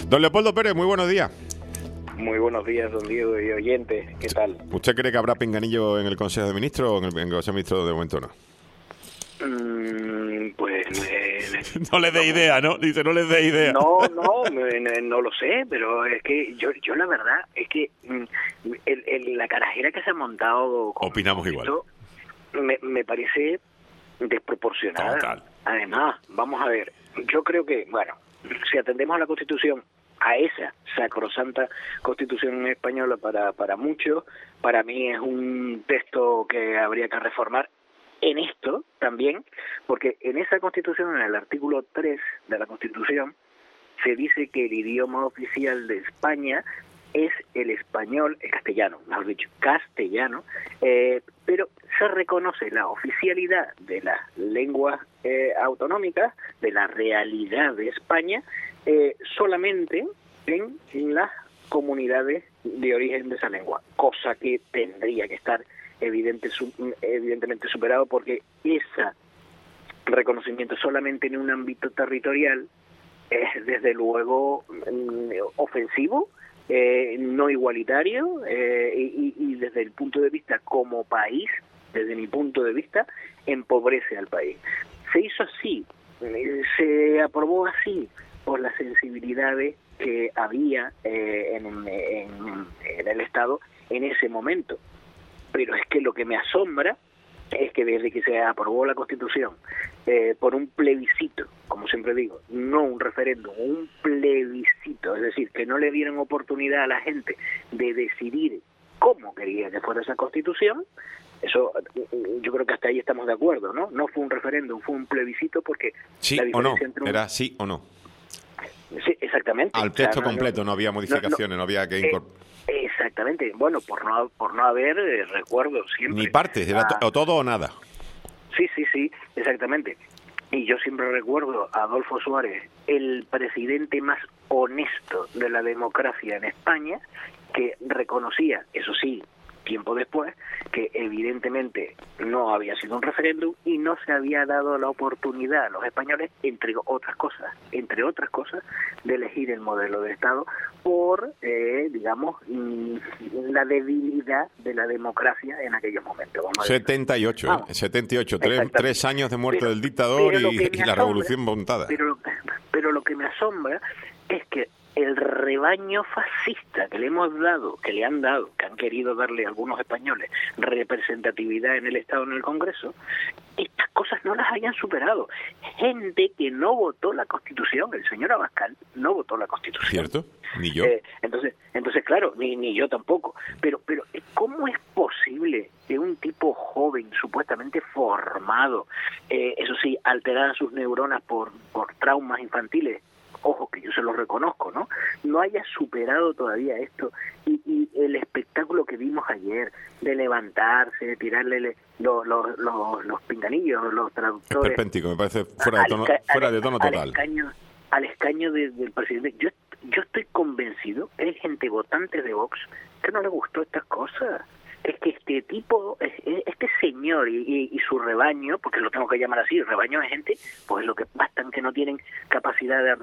Don Leopoldo Pérez, muy buenos días. Muy buenos días, don Diego y oyentes. ¿Qué tal? ¿Usted cree que habrá pinganillo en el Consejo de Ministros o en el Consejo de Ministros de momento no? No le dé idea, ¿no? Dice, no les dé idea. No lo sé, pero es que yo la verdad es que la carajera que se ha montado... Opinamos igual. Me parece desproporcionada. Total. Además, vamos a ver, yo creo que, bueno, si atendemos a la Constitución, a esa sacrosanta Constitución española para muchos, para mí es un texto que habría que reformar en esto también, porque en esa Constitución, en el artículo 3 de la Constitución, se dice que el idioma oficial de España es el español, el castellano, mejor dicho, castellano, pero se reconoce la oficialidad de las lenguas autonómicas, de la realidad de España, solamente en las comunidades de origen de esa lengua, cosa que tendría que estar evidentemente superado, porque ese reconocimiento solamente en un ámbito territorial es desde luego ofensivo, no igualitario, y desde el punto de vista como país, desde mi punto de vista, empobrece al país. Se hizo así, se aprobó así por las sensibilidades que había en el Estado en ese momento. Pero es que lo que me asombra es que desde que se aprobó la Constitución por un plebiscito, como siempre digo, no un referéndum, un plebiscito, es decir, que no le dieron oportunidad a la gente de decidir cómo quería que fuera esa Constitución, eso yo creo que hasta ahí estamos de acuerdo, ¿no? No fue un referéndum, fue un plebiscito, porque sí la o no, entre era sí o no. Sí, exactamente. Al texto completo, no había modificaciones, no había que incorporar. Exactamente. Bueno, por no haber, recuerdo siempre. Ni partes, era o todo o nada. Sí, exactamente. Y yo siempre recuerdo a Adolfo Suárez, el presidente más honesto de la democracia en España, que reconocía, eso sí, tiempo después, que evidentemente no había sido un referéndum y no se había dado la oportunidad a los españoles, entre otras cosas, de elegir el modelo de Estado por, digamos, la debilidad de la democracia en aquellos momentos. 78, 3 años de muerte del dictador y la revolución montada. Pero lo que me asombra es que el rebaño fascista que le han querido darle algunos españoles representatividad en el Estado, en el Congreso, estas cosas no las hayan superado. Gente que no votó la Constitución, el señor Abascal no votó la Constitución. ¿Cierto? Ni yo. Entonces claro, ni yo tampoco. Pero ¿cómo es posible que un tipo joven, supuestamente formado, eso sí, alteradas sus neuronas por traumas infantiles, ojo, que yo se lo reconozco, no haya superado todavía esto, y el espectáculo que vimos ayer de levantarse, de tirarle los pinganillos, los traductores, esperpéntico, me parece fuera de tono total, al escaño del presidente. Yo estoy convencido que hay gente votante de Vox que no le gustó estas cosas. Es que este tipo, este señor y su rebaño, porque lo tengo que llamar así, rebaño de gente, pues lo que bastan que no tienen capacidad de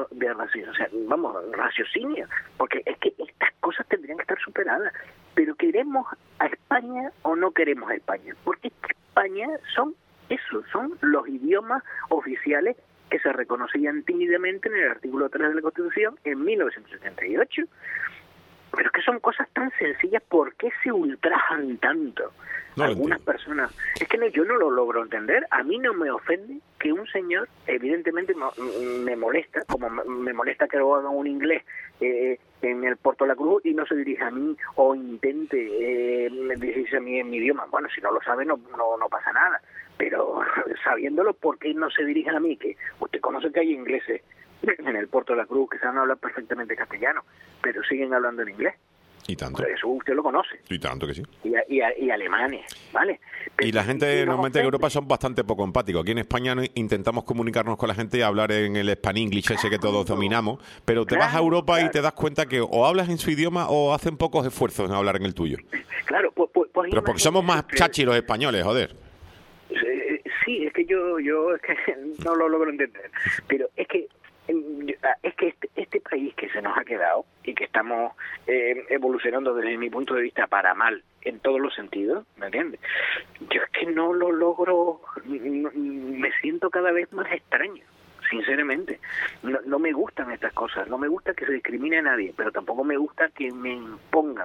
raciocinio, porque es que estas cosas tendrían que estar superadas. Pero ¿queremos a España o no queremos a España? Porque España son los idiomas oficiales que se reconocían tímidamente en el artículo 3 de la Constitución en 1978. Pero es que son cosas tan sencillas, ¿por qué se ultrajan tanto? Algunas personas, es que yo no lo logro entender. A mí no me ofende que un señor, evidentemente me molesta, como me molesta que lo haga un inglés en el Puerto de la Cruz y no se dirija a mí o intente dirigirse a mí en mi idioma. Bueno, si no lo sabe no pasa nada, pero sabiéndolo, ¿por qué no se dirigen a mí? Que usted conoce que hay ingleses en el Puerto de la Cruz que saben hablar perfectamente castellano, pero siguen hablando en inglés. Y tanto. Eso usted lo conoce. Y tanto que sí. Y alemanes, ¿vale? Y la gente normalmente en Europa son bastante poco empáticos. Aquí en España intentamos comunicarnos con la gente y hablar en el Spanglish ese que todos dominamos, pero te vas a Europa y te das cuenta que o hablas en su idioma o hacen pocos esfuerzos en hablar en el tuyo. Claro, pero porque somos más chachi los españoles, joder. Sí, es que yo es que no lo logro entender. Pero es que Es que este país que se nos ha quedado y que estamos evolucionando desde mi punto de vista para mal en todos los sentidos, ¿me entiendes? Yo es que no lo logro, me siento cada vez más extraño, sinceramente. No me gustan estas cosas, no me gusta que se discrimine a nadie, pero tampoco me gusta que me impongan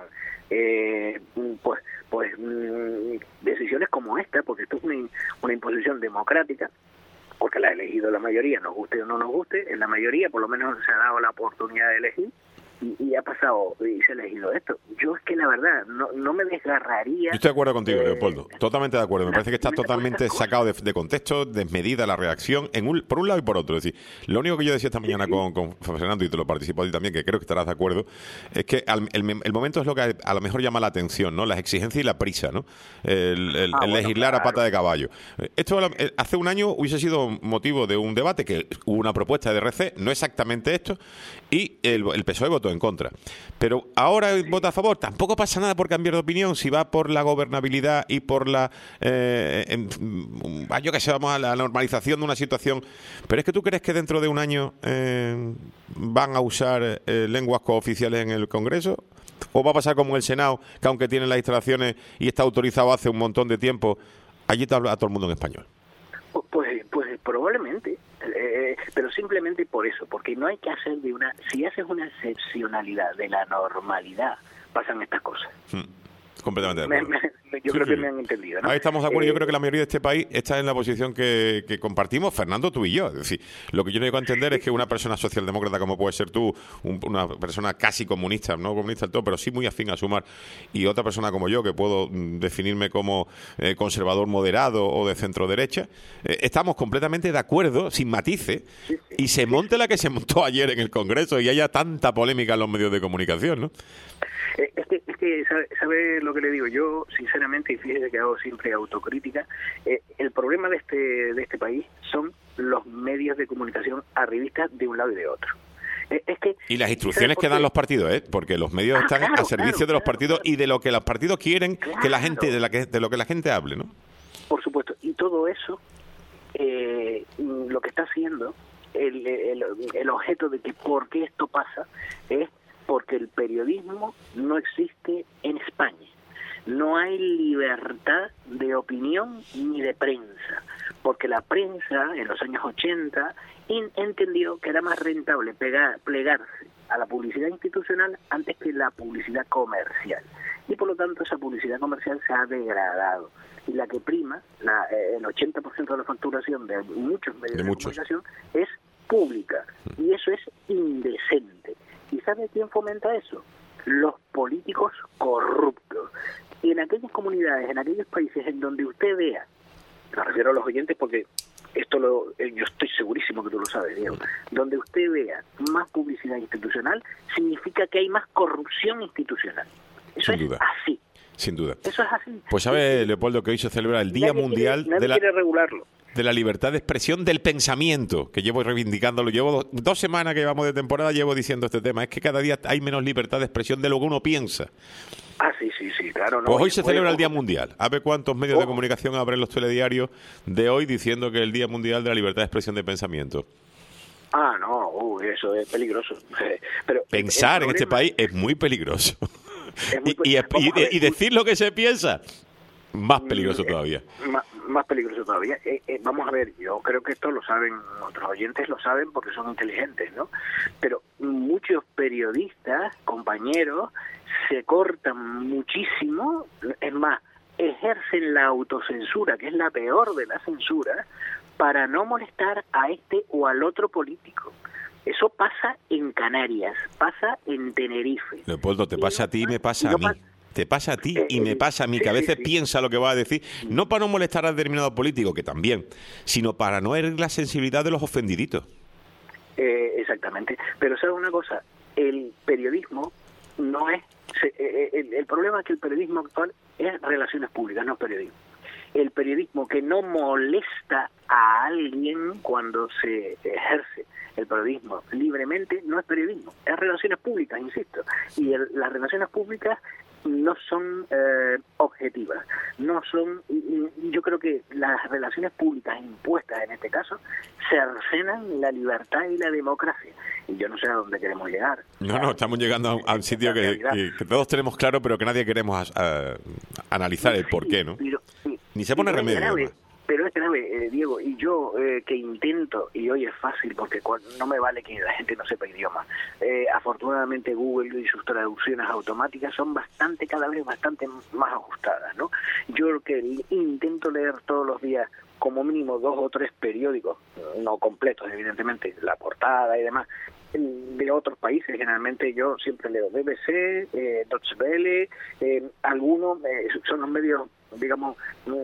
decisiones como esta, porque esto es una imposición democrática, porque la ha elegido la mayoría, nos guste o no nos guste, en la mayoría por lo menos se ha dado la oportunidad de elegir y ha pasado y se ha elegido esto. Yo es que la verdad no me desgarraría. Yo estoy de acuerdo contigo, Leopoldo, totalmente de acuerdo. Me parece que está totalmente sacado de contexto, desmedida la reacción por un lado y por otro. Es decir, lo único que yo decía esta mañana con Fernando, y te lo participo a ti también, que creo que estarás de acuerdo, es que el momento es lo que a lo mejor llama la atención, ¿no? Las exigencias y la prisa, ¿no? El legislar claro, a pata de caballo. Esto hace un año hubiese sido motivo de un debate, que hubo una propuesta de RC, no exactamente esto, y el PSOE votó en contra. Pero ahora vota a favor. Tampoco pasa nada por cambiar de opinión si va por la gobernabilidad y por la yo que sé, vamos a la normalización de una situación. Pero es que tú crees que dentro de un año van a usar lenguas cooficiales en el Congreso, o va a pasar como en el Senado, que aunque tienen las instalaciones y está autorizado hace un montón de tiempo, allí te habla a todo el mundo en español. Pues probablemente, pero simplemente por eso, porque no hay que hacer si haces una excepcionalidad de la normalidad, pasan estas cosas. Completamente de acuerdo. Yo creo que me han entendido, ¿no? Ahí estamos de acuerdo. Yo creo que la mayoría de este país está en la posición que compartimos, Fernando, tú y yo. Es decir, lo que yo no llego a entender es que una persona socialdemócrata como puede ser tú, una persona casi comunista, no comunista del todo, pero sí muy afín a Sumar, y otra persona como yo, que puedo definirme como conservador moderado o de centro derecha, estamos completamente de acuerdo, sin matices, y se monte la que se montó ayer en el Congreso y haya tanta polémica en los medios de comunicación, ¿no? Es que ¿sabe lo que le digo? Yo, sinceramente, y fíjese que hago siempre autocrítica, el problema de este país son los medios de comunicación arribistas de un lado y de otro. Y las instrucciones que dan los partidos, porque los medios están a servicio de los partidos y de lo que los partidos quieren que la gente, de lo que la gente hable, ¿no? Por supuesto, y todo eso, lo que está haciendo, el objeto de que por qué esto pasa, es porque el periodismo no existe en España. No hay libertad de opinión ni de prensa, porque la prensa en los años 80 entendió que era más rentable plegarse a la publicidad institucional antes que la publicidad comercial. Y por lo tanto esa publicidad comercial se ha degradado. Y la que prima, el 80% de la facturación de muchos medios de comunicación es pública. Y eso es indecente. ¿Y sabe quién fomenta eso? Los políticos corruptos. Y en aquellas comunidades, en aquellos países en donde usted vea, me refiero a los oyentes porque esto yo estoy segurísimo que tú lo sabes, Diego, donde usted vea más publicidad institucional, significa que hay más corrupción institucional. Eso es así. Sin duda. Eso es así. Pues sabe, Leopoldo, que hoy se celebra el Día Mundial quiere regularlo. De la libertad de expresión del pensamiento, que llevo reivindicándolo. Llevo 2 semanas que llevamos de temporada, llevo diciendo este tema. Es que cada día hay menos libertad de expresión de lo que uno piensa. Sí, claro. No, pues hoy se celebra el Día Mundial. A ver cuántos medios de comunicación abren los telediarios de hoy diciendo que es el Día Mundial de la libertad de expresión de pensamiento. No, eso es peligroso. Pero pensar en este país es muy peligroso. Y decir lo que se piensa, más peligroso todavía. Más peligroso todavía. Vamos a ver, yo creo que esto lo saben, otros oyentes lo saben porque son inteligentes, ¿no? Pero muchos periodistas, compañeros, se cortan muchísimo, es más, ejercen la autocensura, que es la peor de la censura, para no molestar a este o al otro político. Eso pasa en Canarias, pasa en Tenerife. Leopoldo, te pasa a ti y me pasa a mí. Te pasa a ti y me pasa a mí, que a veces piensa lo que va a decir, no para no molestar a determinado político, que también, sino para no herir la sensibilidad de los ofendiditos. Exactamente. Pero ¿sabes una cosa? El periodismo no es... el problema es que el periodismo actual es relaciones públicas, no periodismo. El periodismo que no molesta a alguien cuando se ejerce el periodismo libremente no es periodismo, es relaciones públicas, insisto. Y las relaciones públicas no son objetivas, no son. Yo creo que las relaciones públicas impuestas en este caso cercenan la libertad y la democracia, y yo no sé a dónde queremos llegar. No, estamos llegando a un sitio que todos tenemos claro, pero que nadie queremos analizar el por qué, ¿no? Ni se pone remedio. Pero es grave, Diego, y yo que intento, y hoy es fácil porque no me vale que la gente no sepa idioma. Afortunadamente Google y sus traducciones automáticas son cada vez bastante más ajustadas, ¿no? Yo que intento leer todos los días como mínimo 2 o 3 periódicos, no completos evidentemente, la portada y demás, de otros países. Generalmente yo siempre leo BBC, Deutsche Welle, algunos son los medios, digamos,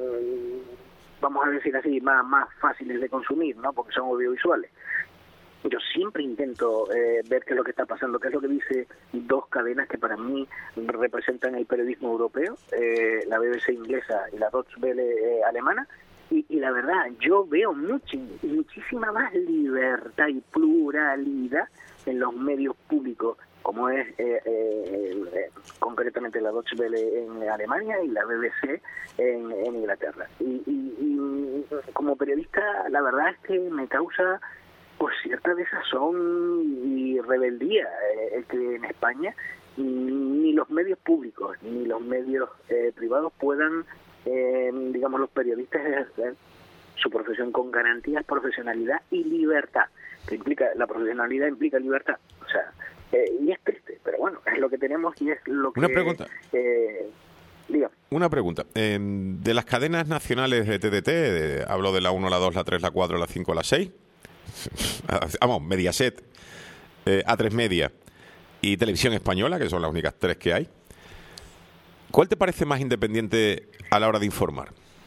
vamos a decir así, más fáciles de consumir, ¿no? Porque son audiovisuales. Yo siempre intento ver qué es lo que está pasando, qué es lo que dice 2 cadenas que para mí representan el periodismo europeo, la BBC inglesa y la Deutsche Welle alemana, y la verdad, yo veo muchísima más libertad y pluralidad en los medios públicos, como es concretamente la Deutsche Welle en Alemania y la BBC en Inglaterra. Y como periodista, la verdad es que me causa pues cierta desazón y rebeldía que en España ni los medios públicos ni los medios privados puedan, digamos, los periodistas ejercer su profesión con garantías, profesionalidad y libertad, que implica, la profesionalidad implica libertad, o sea, y es triste, pero bueno, es lo que tenemos y es lo que... Una pregunta. Dígame. Una pregunta. De las cadenas nacionales de TDT, hablo de la 1, la 2, la 3, la 4, la 5, la 6, vamos, Mediaset, A3 Media y Televisión Española, que son las únicas 3 que hay, ¿cuál te parece más independiente a la hora de informar?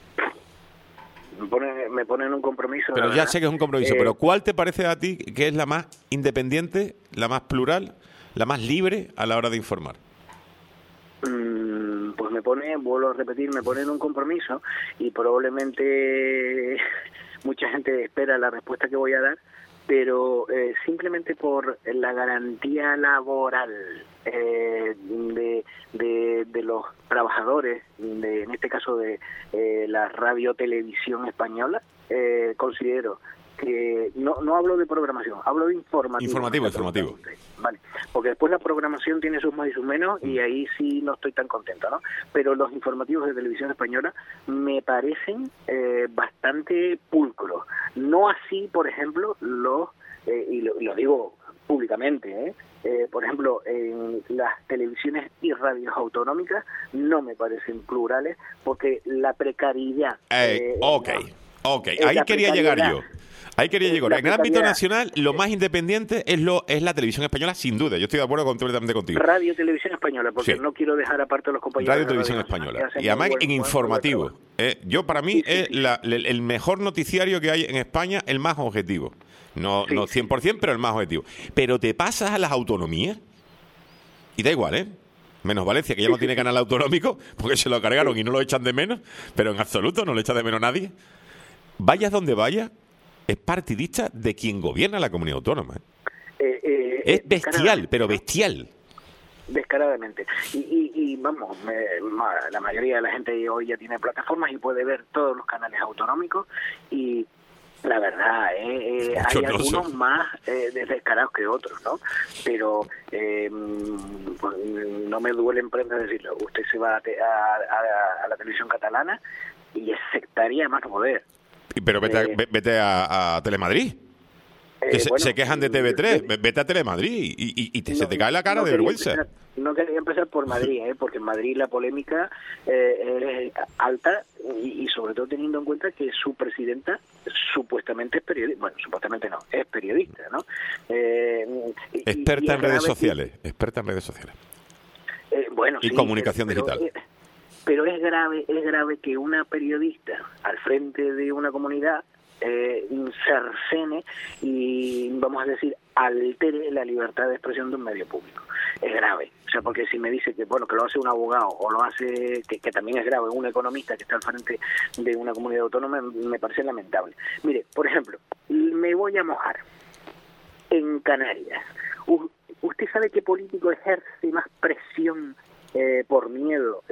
Me ponen un compromiso. Pero ya sé que es un compromiso, pero ¿cuál te parece a ti que es la más independiente, la más plural, la más libre a la hora de informar? Pues vuelvo a repetir, me ponen un compromiso y probablemente mucha gente espera la respuesta que voy a dar, pero simplemente por la garantía laboral de los trabajadores, en este caso de la radio-televisión española, considero que no hablo de programación, hablo de informativo. Informativo. Vale, porque después la programación tiene sus más y sus menos y ahí sí no estoy tan contento, ¿no? Pero los informativos de Televisión Española me parecen bastante pulcros. No así, por ejemplo, y lo digo públicamente, por ejemplo, en las televisiones y radios autonómicas no me parecen plurales porque la precariedad... Ok, ahí quería llegar yo. En el ámbito nacional, lo más independiente es la Televisión Española, sin duda. Yo estoy de acuerdo completamente contigo. Radio Televisión Española, porque no quiero dejar aparte a los compañeros. Radio Televisión Española. Y además en informativo. Yo, para mí, es el mejor noticiario que hay en España, el más objetivo. No 100%, pero el más objetivo. Pero te pasas a las autonomías y da igual, ¿eh? Menos Valencia, que ya no tiene canal autonómico, porque se lo cargaron y no lo echan de menos, pero en absoluto no lo echa de menos nadie. Vayas donde vayas, es partidista de quien gobierna la comunidad autónoma. Es bestial, pero bestial. Descaradamente. Y vamos, la mayoría de la gente hoy ya tiene plataformas y puede ver todos los canales autonómicos y la verdad, hay algunos más descarados que otros, ¿no? Pero pues, no me duele en prenda decirlo. Usted se va a la televisión catalana y es sectaria más no poder. Pero vete a Telemadrid. Que se quejan de TV3. Vete a Telemadrid y se te cae la cara de vergüenza. No quería empezar por Madrid, porque en Madrid la polémica es alta y sobre todo teniendo en cuenta que su presidenta supuestamente es periodista. Bueno, supuestamente no, es periodista, ¿no? Experta en redes sociales. Bueno, y sí, comunicación digital. Pero es grave que una periodista al frente de una comunidad cercene y, vamos a decir, altere la libertad de expresión de un medio público. Es grave. O sea, porque si me dice que bueno que lo hace un abogado o lo hace, que también es grave, un economista que está al frente de una comunidad autónoma, me parece lamentable. Mire, por ejemplo, me voy a mojar. En Canarias, ¿usted sabe qué político ejerce más presión por miedo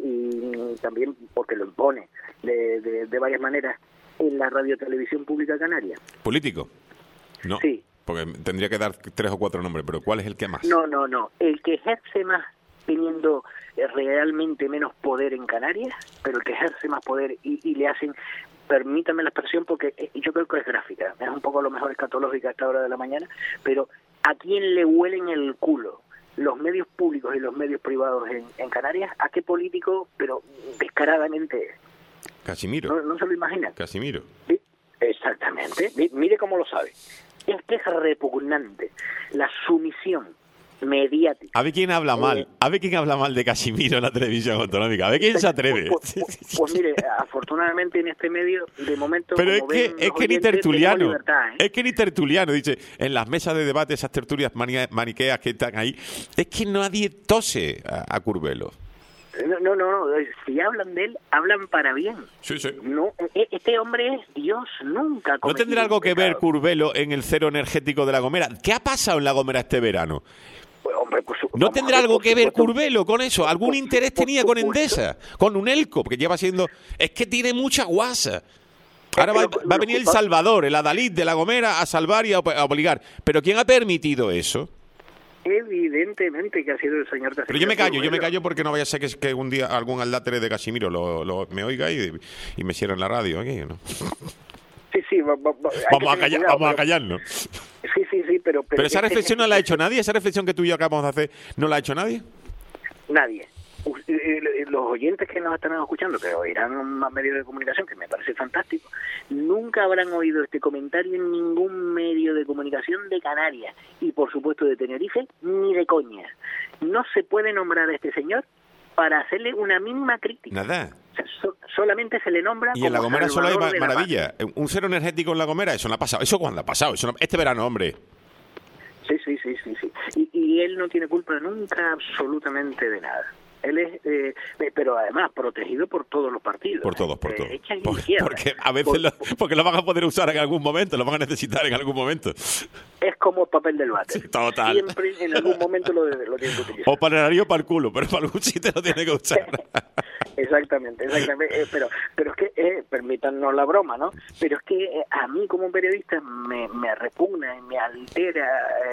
y también porque lo impone de varias maneras en la radiotelevisión pública canaria. ¿Político? No. Sí. Porque tendría que dar 3 o 4 nombres, pero ¿cuál es el que más? No. El que ejerce más teniendo realmente menos poder en Canarias, pero el que ejerce más poder y le hacen, permítame la expresión porque yo creo que es gráfica, es un poco a lo mejor escatológica a esta hora de la mañana, pero ¿a quién le huelen el culo los medios públicos y los medios privados en Canarias? ¿A qué político? Pero descaradamente. Casimiro. No se lo imagina. Casimiro. ¿Sí? Exactamente. Mire cómo lo sabe. Es que es repugnante la sumisión mediática. A ver quién habla mal. A ver quién habla mal de Casimiro en la televisión autonómica. A ver quién se atreve. Pues mire, afortunadamente en este medio, de momento... Pero como es que ni Tertuliano. libertad, Es que ni Tertuliano, dice, en las mesas de debate, esas tertulias maniqueas que están ahí, es que nadie tose a Curbelo. No, si hablan de él, hablan para bien. Sí. No, este hombre es Dios, nunca. ¿No tendrá algo que ver Curbelo en el cero energético de La Gomera? ¿Qué ha pasado en La Gomera este verano? Pues, hombre, ¿No tendrá algo que ver Curbelo con eso? ¿Algún interés tenía con Endesa? ¿Con Unelco? Porque lleva siendo... Es que tiene mucha guasa. Ahora va a venir el Salvador, el Adalid de La Gomera a salvar y a obligar. ¿Pero quién ha permitido eso? Evidentemente que ha sido el señor Casimiro. Pero yo me callo porque no vaya a ser que un día algún aldátere de Casimiro me oiga y me cierren la radio aquí, ¿no? Sí, vamos a callarnos. Sí, pero esa reflexión no la ha hecho nadie. Esa reflexión que tú y yo acabamos de hacer, ¿no la ha hecho nadie? Nadie. Los oyentes que nos están escuchando, que oirán más medios de comunicación, que me parece fantástico, nunca habrán oído este comentario en ningún medio de comunicación de Canarias y por supuesto de Tenerife, ni de coña. No se puede nombrar a este señor para hacerle una misma crítica. Nada. O sea, solamente se le nombra. Y en La Gomera solo hay maravilla. Un cero energético en La Gomera, eso no ha pasado. ¿Eso cuándo ha pasado? Este verano, hombre. Sí. Y él no tiene culpa nunca absolutamente de nada. Él es, pero además protegido por todos los partidos. Por todos. Porque a veces porque lo van a poder usar en algún momento, lo van a necesitar en algún momento. Es como el papel del váter. Sí, total. Siempre en algún momento lo tiene que utilizar. O para el nariz o para el culo, pero para algún sitio lo tiene que usar. Exactamente. Pero es que, permítanos la broma, ¿no? Pero es que a mí como periodista me repugna y me altera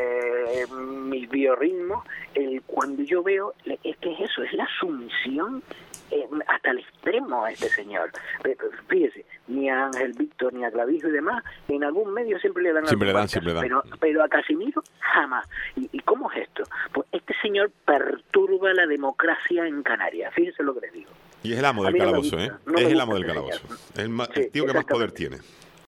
mi biorritmo cuando yo veo, es que es eso, es la sumisión hasta el extremo a este señor. Fíjese, ni a Ángel Víctor, ni a Clavijo y demás, en algún medio siempre le dan. Pero a Casimiro, jamás. ¿Y cómo es esto? Pues este señor perturba la democracia en Canarias. Fíjense lo que les digo. Y es el amo del calabozo, ¿eh? Es el amo del calabozo. El tío que más poder tiene.